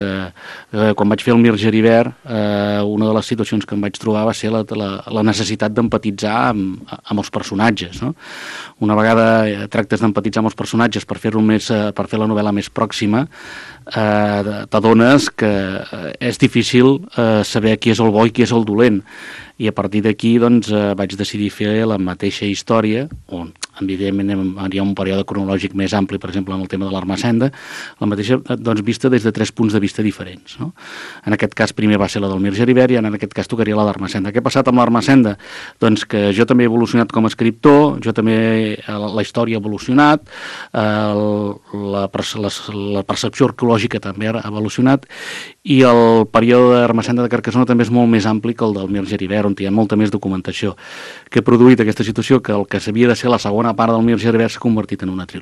quan vaig fer el Mir Geribert, una de les situacions que em vaig trobar va ser la necessitat d'empatitzar amb els personatges, no? Una vegada tractes d'empatitzar amb els personatges per fer la novel·la més pròxima, t'adones que és difícil saber qui és el bo i qui és el dolent, i a partir d'aquí doncs, vaig decidir fer la mateixa història, on evidentment hi ha un període cronològic més ampli, per exemple, amb el tema de l'Ermessenda, la mateixa doncs, vista des de 3 punts de vista diferents, no? En aquest cas primer va ser la del Mir Geribert i en aquest cas tocaria la d'Ermessenda. Què ha passat amb l'Ermessenda? Doncs que jo també he evolucionat com a escriptor, la història ha evolucionat, la percepció arqueològica també ha evolucionat, i el període d'Ermessenda de Carcassona també és molt més ampli que el del Mir Geribert, on hi ha molta més documentació, que ha produït aquesta situació que el que s'havia de ser la segona part del Mir Geribert s'ha convertit en una trilogia.